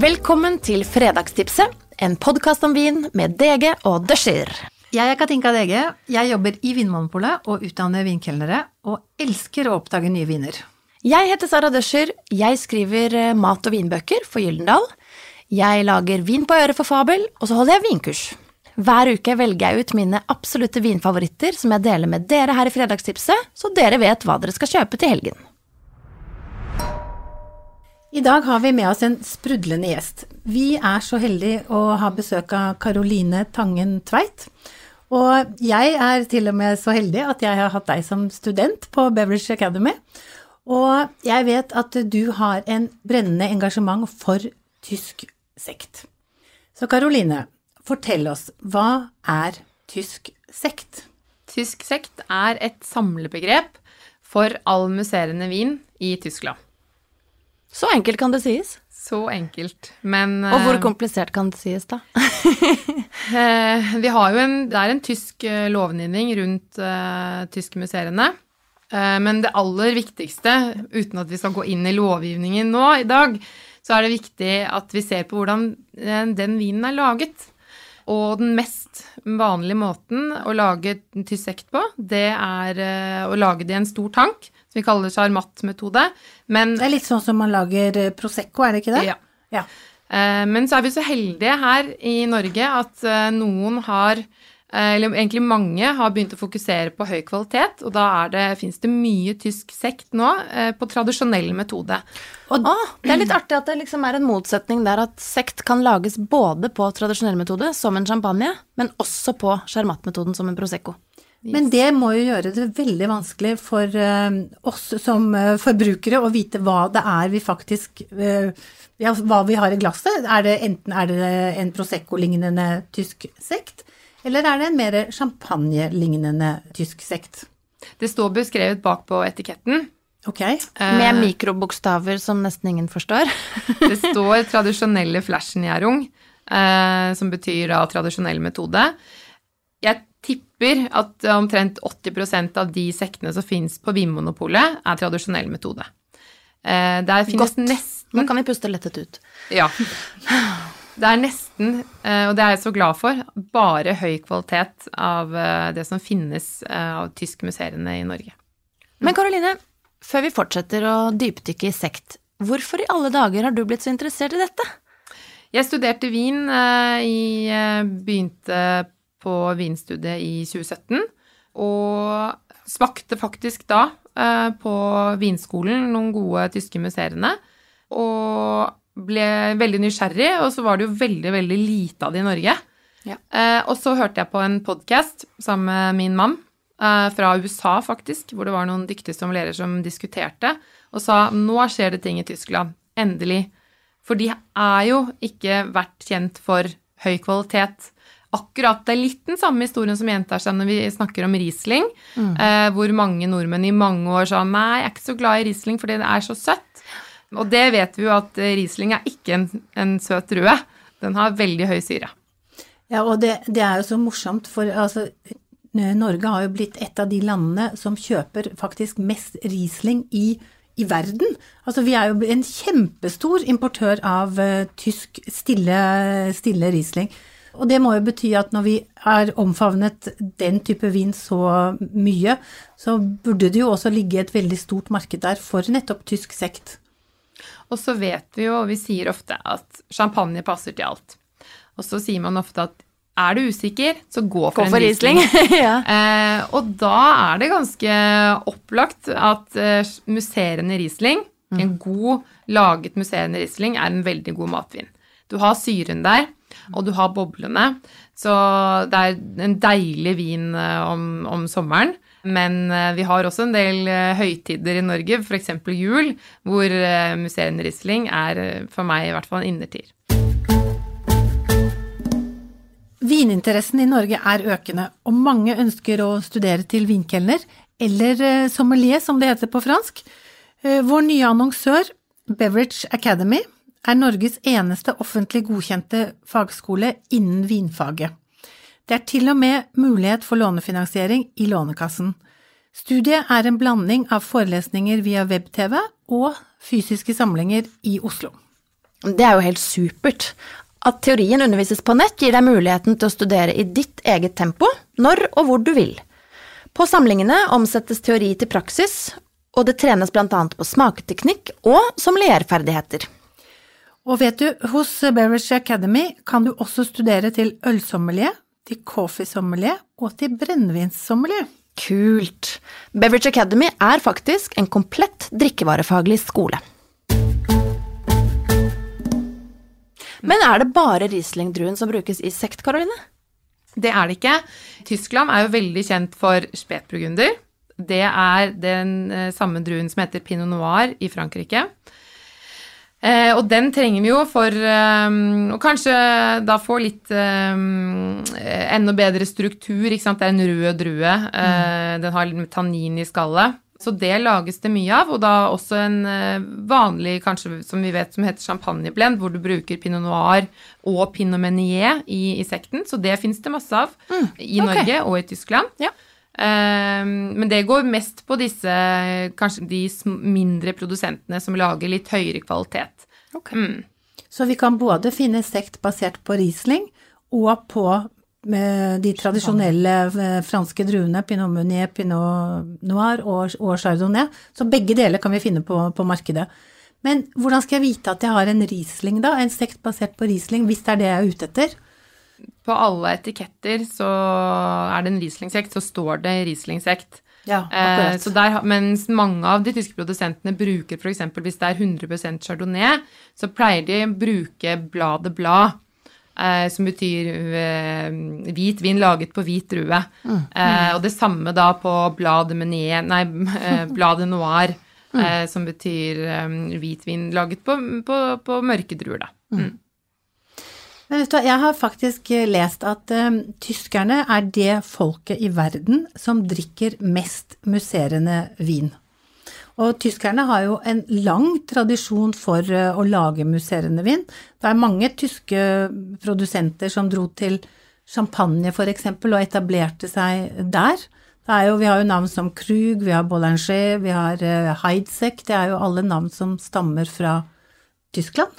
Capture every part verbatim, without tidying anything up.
Velkommen til Fredagstipset, en podcast om vin med D G og Døscher. Jeg er Katinka D G, jeg jobber i Vinmonopolet og utdanner vinkelnere, og elsker å oppdage nye viner. Jeg heter Sara Døscher, jeg skriver mat- og vinbøker for Gyldendal. Jeg lager vin på øret for Fabel, og så holder jeg vinkurs. Hver uke velger jeg ut mine absolutte vinfavoritter som jeg deler med dere her i Fredagstipset, så dere vet hva dere skal kjøpe til helgen. I dag har vi med oss en sprudlende gjest. Vi er så heldige å ha besøk av Caroline Tangen Tveit. Og jeg er til og med så heldig at jeg har hatt deg som student på Beverage Academy. Og jeg vet at du har en brennende engasjement for tysk sekt. Så Caroline, fortell oss, hva er tysk sekt? Tysk sekt er et samlebegrep for all musserende vin i Tyskland. Så enkelt kan det sies. Så enkelt, men... Og hvor komplisert kan det sies da? vi har jo en, det er en tysk lovgivning rundt uh, tyske musserende, uh, men det aller viktigste, uten at vi skal gå inn i lovgivningen nå i dag, så er det viktig at vi ser på hvordan den vinen er laget. Og den mest vanlige måten å lage en tysk sekt på, det er uh, å lage det i en stor tank, som vi kaller Charmat-metode. Men, det er litt sånn som man lager Prosecco, er det ikke det? Ja. ja. Uh, men så er vi så heldige her i Norge at uh, noen har, uh, eller egentlig mange, har begynt å fokusere på høy kvalitet, og da er det, finnes det mye tysk sekt nå uh, på tradisjonell metode. Og ah, det er litt artig at det liksom er en motsetning der at sekt kan lages både på tradisjonell metode, som en champagne, men også på Charmat-metoden som en Prosecco. Men det må jo gjøre det veldig vanskelig for uh, oss som uh, forbrukere å vite hva det er vi faktisk, uh, ja, hva vi har i glasset. Er det enten er det en Prosecco-lignende tysk sekt, eller er det en mer champagne-lignende tysk sekt? Det står beskrevet bak på etiketten. Ok. Med mikrobokstaver som nesten ingen forstår. Det står tradisjonelle Flaschenjærung, uh, som betyr da tradisjonell metode. Jeg tipper at omtrent åtti prosent av de sektene som finnes på Vinmonopolet er tradisjonell metode. Eh, der finnes Godt. nesten... Nå kan vi puste lettet ut. Ja. Det er nesten, eh, og det er jeg så glad for, bare høy kvalitet av eh, det som finnes eh, av tysk musserende i Norge. Men Caroline, før vi fortsetter å dypdykke i sekt, hvorfor i alle dager har du blitt så interessert i dette? Jeg studerte vin eh, i eh, begynte på vinstudiet i tjue sytten, og smakte faktisk da eh, på vinskolen noen gode tyske musserende, og ble veldig nysgjerrig, og så var det jo veldig, veldig lite av det i Norge. Ja. Eh, og så hørte jeg på en podcast sammen med min mann, eh, fra U S A faktisk, hvor det var noen dyktige sommelierer som diskuterte, og sa, nå skjer det ting i Tyskland, endelig. For de er jo ikke vært kjent for høy kvalitet. Akkurat, det er litt den samme historien som gjentar seg når vi snakker om Riesling, mm. eh, hvor mange nordmenn i mange år sa, nei, jeg er ikke så glad i Riesling fordi det er så søtt. Og det vet vi jo at Riesling er ikke en, en søt rød. Den har veldig høy syre. Ja, og det, det er jo så morsomt, for altså, Norge har jo blitt et av de landene som kjøper faktisk mest Riesling i, i verden. Altså, vi er jo en kjempestor importør av uh, tysk stille, stille Riesling. Og det må jo bety at når vi har omfavnet den type vin så mye, så burde det jo også ligge et veldig stort marked der for nettopp tysk sekt. Og så vet vi jo, og vi sier ofte at champagne passer til alt. Og så sier man ofte at er du usikker, så gå for, gå for en Riesling. ja. eh, og da er det ganske opplagt at eh, musserende Riesling, mm. en god laget musserende Riesling, er en veldig god matvin. Du har syren der, og du har boblene, så det er en deilig vin om, om sommeren, men vi har også en del høytider i Norge, for eksempel jul, hvor musserende Riesling er for meg i hvert fall en innertier. Vininteressen i Norge er økende, og mange ønsker å studere til vinkelner, eller sommelier som det heter på fransk. Vår nye annonsør, Beverage Academy, er Norges eneste offentlig godkjente fagskole innen vinfaget. Det er til og med mulighet for lånefinansiering i Lånekassen. Studiet er en blanding av forelesninger via web-T V og fysiske samlinger i Oslo. Det er jo helt supert. At teorien undervises på nett gir deg muligheten til å studere i ditt eget tempo, når og hvor du vil. På samlingene omsettes teori til praksis, og det trenes blant annet på smaketeknikk og sommelierferdigheter. Og vet du, hos Beverage Academy kan du også studere til ølsommelier, til coffeesommelier og til brennevinssommelier. Kult! Beverage Academy er faktisk en komplett drikkevarefaglig skole. Men er det bare Riesling-druen som brukes i sekt, Karoline? Det er det ikke. Tyskland er jo veldig kjent for spetburgunder. Det er den eh, samme druen som heter Pinot Noir i Frankrike. Eh, og den trenger vi jo for eh, å kanskje da få litt eh, enda bedre struktur, ikke sant? Det er en rød drue. Eh, den har litt tannin i skallet. Så det lages det mye av, og da også en vanlig, kanskje som vi vet, som heter champagneblend, hvor du bruker Pinot Noir og Pinot Meunier i, i sekten, så det finnes det masse av mm, i okay. Norge og i Tyskland. Ja. Um, men det går mest på disse, kanskje de mindre produsentene som lager litt høyere kvalitet. Okay. Mm. Så vi kan både finne sekt basert på Riesling og på med de tradisjonelle franske druene, Pinot Meunier, Pinot Noir og, og Chardonnay. Så begge deler kan vi finne på, på markedet. Men hvordan skal jeg vite at jeg har en Riesling da? En sekt basert på Riesling, hvis det er det jeg er ute etter? På alle etiketter så er det en Riesling-sekt, så står det Riesling-sekt. Ja, akkurat. Eh, så der, mens mange av de tyske produsentene bruker for eksempel, hvis det er hundre prosent Chardonnay, så pleier de å bruke bladet blad. Eh, som betyr eh, hvit vin laget på hvit drue. Mm. Eh, og det samme da på bladet Meunier, nei, eh, bladet Noir, mm. eh, som betyr eh, hvit vin laget på, på, på mørke druer da. Mm. Men vet du, jeg har faktisk lest at um, tyskerne er det folket i verden som drikker mest musserende vin. Og tyskerne har jo en lang tradisjon for uh, å lage musserende vin. Det er mange tyske produsenter som dro til Champagne for eksempel og etablerte seg der. Det er jo, vi har jo navn som Krug, vi har Boulanger, vi har uh, Heidsieck, det er jo alle navn som stammer fra Tyskland.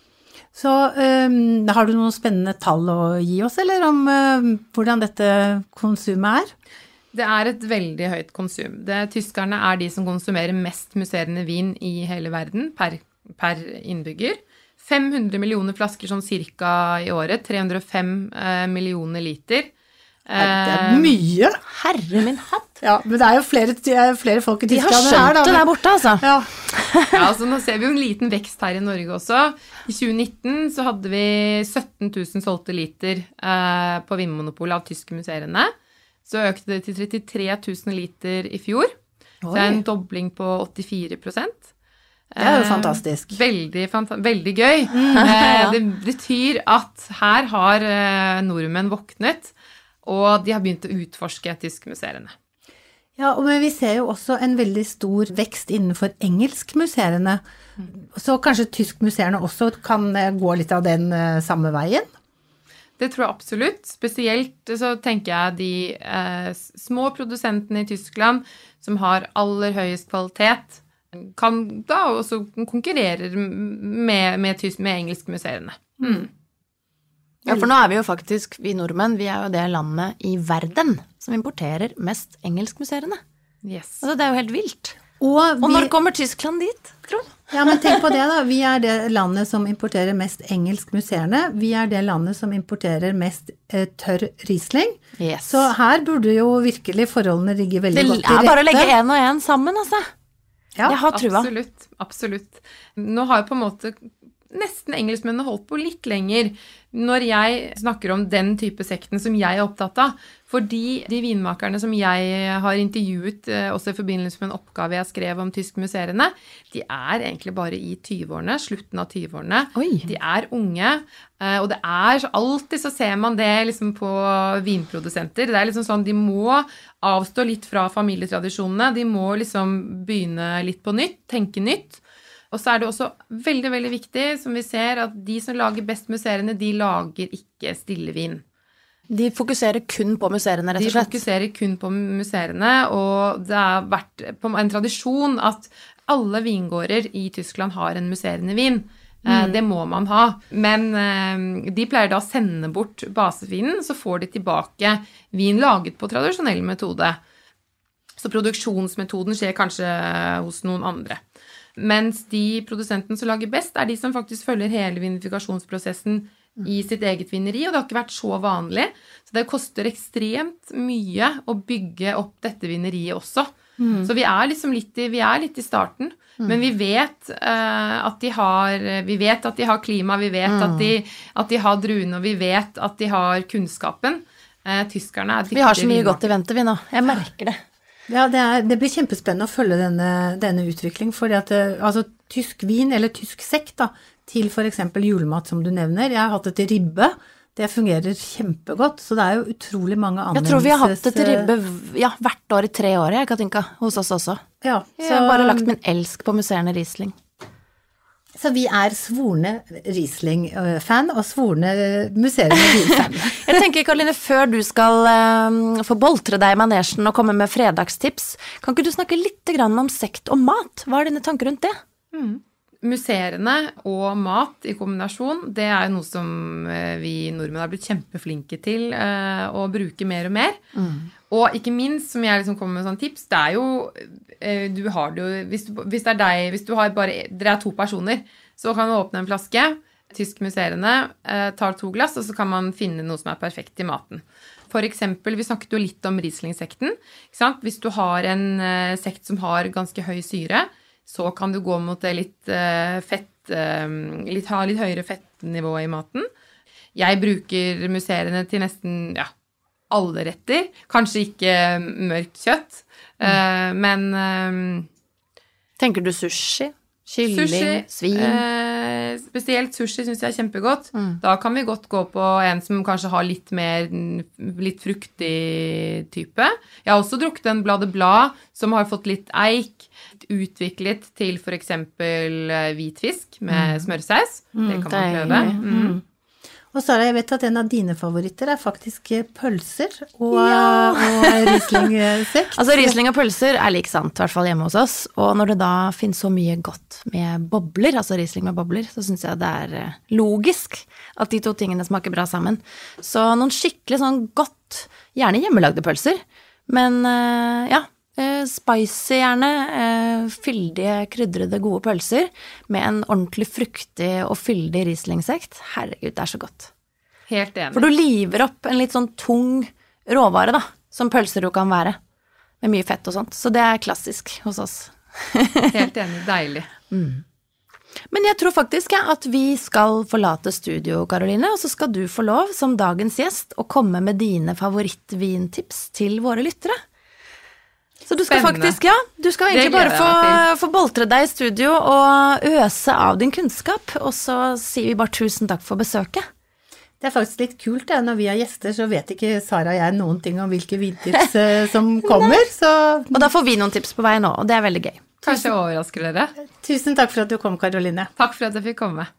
Så um, har du noen spennende tall å gi oss, eller om uh, hvordan dette konsumet er? Det er et veldig høyt konsum. Det, tyskerne er de som konsumerer mest musserende vin i hele verden per, per innbygger. fem hundre millioner flasker sånn cirka i året, tre hundre og fem eh, millioner liter. Det er mye. Herre min hatt. Ja, men det er jo flere, flere folk i Tyskland. De har skjønt det der borte, altså. Ja. Ja, altså nå ser vi jo en liten vekst her i Norge også. I tjue nitten så hadde vi sytten tusen solgte liter eh, på Vinmonopolet av tyske musserende. Så økte det til trettitre tusen liter i fjor. Oi. Så det er en dobling på åttifire prosent. Det er jo fantastisk. Eh, veldig, fanta- veldig gøy. Mm, eh, det betyr at her har eh, nordmenn våknet, og de har begynt å utforske tyskmusserende. Ja, men vi ser jo også en veldig stor vekst innenfor engelskmusserende. Mm. Så kanskje tyskmusserende også kan gå litt av den uh, samme veien? Det tror jeg absolutt. Spesielt så tenker jeg de eh, små produsentene i Tyskland som har aller høyest kvalitet, kan da også konkurrere med, med, med engelskmusserende. Mm. Ja, for nå er vi jo faktisk, vi nordmenn, vi er jo det landet i verden som importerer mest engelskmusserende. Yes. Altså, det er jo helt vilt. Og, vi... Og når kommer Tyskland dit, tror du? Ja, men tenk på det da. Vi er det landet som importerer mest engelsk musserende. Vi er det landet som importerer mest eh, tørr Riesling. Yes. Så her burde jo virkelig forholdene ligge veldig det godt til rette. Det er bare å legge en og en sammen, altså. Ja, jeg har trua. Absolutt, absolutt. Nå har jo på en måte nesten engelskmennene holdt på litt lenger når jeg snakker om den type sekten som jeg er opptatt av. Fordi de vinmakerne som jeg har intervjuet, også i forbindelse med en oppgave jeg skrev om tyskmusserende, de er egentlig bare i tyve-årene, slutten av tyve-årene. Oi. De er unge, og det er så alltid så ser man det liksom på vinprodusenter. Det er liksom sånn, de må avstå litt fra familietradisjonene, de må liksom begynne litt på nytt, tenke nytt. Og så er det også veldig, veldig viktig, som vi ser, at de som lager best musserende, de lager ikke stillevin. De fokuserer kun på musserende, rett og slett. De fokuserer kun på musserende, og det har vært en tradisjon at alle vingårder i Tyskland har en musserende vin. Mm. Det må man ha. Men de pleier da å sende bort basevinen, så får de tilbake vin laget på tradisjonell metode. Så produksjonsmetoden skjer kanskje hos noen andre. Mens de produsentene som lager best, er de som faktisk følger hele vinifikasjonsprosessen i sitt eget vineri, og det har ikke vært så vanlig. Så det koster ekstremt mye å bygge opp dette vineriet også. Mm. Så vi er liksom litt i, vi er litt i starten, mm. men vi vet, uh, at de har, vi vet at de har klima, vi vet mm. at, de, at de har druene, og vi vet at de har kunnskapen. Uh, tyskerne er dyktige. Vi har så mye godt i vente, vi nå. Jeg merker det. Ja, det, er, det blir kjempespennende å følge denne, denne utviklingen, fordi at altså, tysk vin eller tysk sekt da, til for eksempel julemat som du nevner. Jeg har hatt det til ribbe, det fungerer kjempegodt, så det er jo utrolig mange anvendelses... Jeg tror vi har hatt det til ribbe ja, hvert år i tre år, jeg, Katinka, hos oss også. Ja, så... Jeg har bare lagt min elsk på musserende Riesling. Så vi er svorne Riesling-fan og svorne musserende vin-fan. Jeg tenker, Karoline, før du skal um, få boltre deg i manesjen og komme med fredagstips, kan ikke du snakke litt grann om sekt og mat? Hva er dine tanker rundt det? Mm. Musserende og mat i kombinasjon, det er noe som vi nordmenn har blitt kjempeflinke til uh, å bruke mer og mer. Mm. Og ikke minst, som jeg liksom kommer med sånn tips, det er jo, uh, du har det jo, hvis, du, hvis det er deg, hvis du har bare, dere er to personer, så kan du åpne en flaske, tysk musserende, uh, tar to glass, og så kan man finne noe som er perfekt i maten. For eksempel, vi snakket jo litt om Riesling-sekten, ikke sant? Hvis du har en uh, sekt som har ganske høy syre, så kan du gå mot det litt uh, fett, uh, litt, ha litt høyere fettnivå i maten. Jeg bruker musserende til nesten, ja, alle retter. Kanskje ikke mørkt kjøtt, mm. uh, men... Uh, Tenker du sushi? Kylling, sushi, svin? Uh, spesielt sushi synes jeg er kjempegodt. Mm. Da kan vi godt gå på en som kanskje har litt mer, litt fruktig type. Jeg har også drukket en blade blad som har fått litt eik, utviklet til for eksempel hvitfisk med mm. smørsaus. Mm, det kan man prøve. Mm. Mm. Og Sara, jeg vet at en av dine favoritter er faktisk pølser og, ja. og Riesling-sekt. Altså Riesling og pølser er like sant, i hvert fall hjemme hos oss. Og når det da finnes så mye godt med bobler, altså Riesling med bobler, så synes jeg det er logisk at de to tingene smaker bra sammen. Så noen skikkelig sånn godt, gjerne hjemmelagde pølser, men ja, spicy gjerne, fyldige, krydrede, gode pølser med en ordentlig fruktig og fyldig Riesling-sekt. Herregud, det er så godt. Helt enig. For du liver opp en litt sånn tung råvare da, som pølser jo kan være, med mye fett og sånt. Så det er klassisk hos oss. Helt enig, deilig. Mm. Men jeg tror faktisk ja, at vi skal forlate studio, Karoline, og så skal du få lov som dagens gjest å komme med dine favorittvintips til våre lyttere. Så du skal Spennende. faktisk, ja, du skal egentlig bare få, få boltre deg i studio og øse av din kunnskap, og så sier vi bare tusen takk for besøket. Det er faktisk litt kult, ja. Når vi har gjester, så vet ikke Sara og jeg noen ting om hvilke vintips som kommer. Så... Og da får vi noen tips på vei nå, og det er veldig gøy. Kanskje jeg overrasker dere. Tusen takk for at du kom, Karoline. Takk for at jeg fikk komme.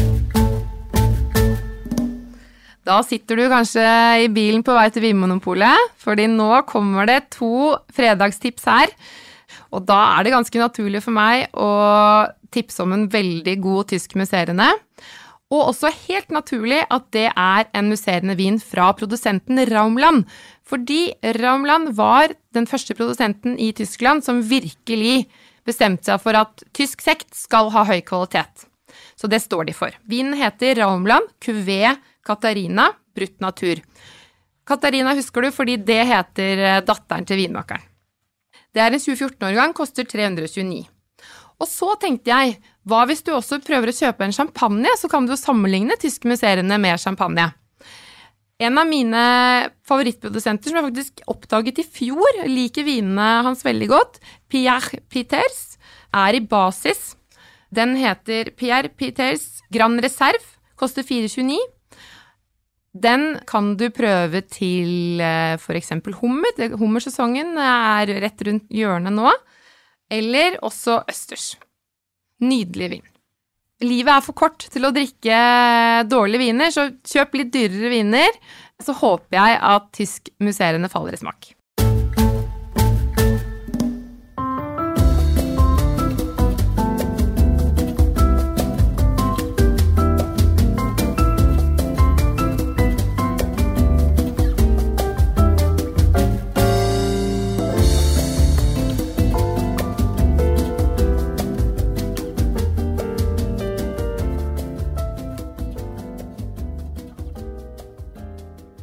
Da sitter du kanskje i bilen på vei til Vinmonopolet, fordi nå kommer det to fredagstips her. Og da er det ganske naturlig for meg å tipse om en veldig god tysk musserende. Og også helt naturlig at det er en musserende vin fra produsenten Raumland. Fordi Raumland var den første produsenten i Tyskland som virkelig bestemte seg for at tysk sekt skal ha høy kvalitet. Så det står de for. Vinen heter Raumland Cuvée Katarina, Brutt Natur. Katarina husker du fordi det heter datteren til vinmakeren. Det er en tjue fjorten-årgang, koster tre hundre og tjueni. Og så tenkte jeg, hva hvis du også prøver å kjøpe en champagne, så kan du sammenligne tyske musserende med champagne. En av mine favorittprodusenter som jeg faktisk oppdaget i fjor, liker vinene hans veldig godt, Pierre Piters, er i basis. Den heter Pierre Piters Grand Reserve, koster fire tjueni. Den kan du prøve til for eksempel hummer. Hummersesongen er rett rundt hjørnet nå. Eller også østers. Nydelig vin. Livet er for kort til å drikke dårlige viner, så kjøp litt dyrere viner. Så håper jeg at tysk musserende faller i smak.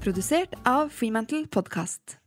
Produsert av Fremantle Podcast.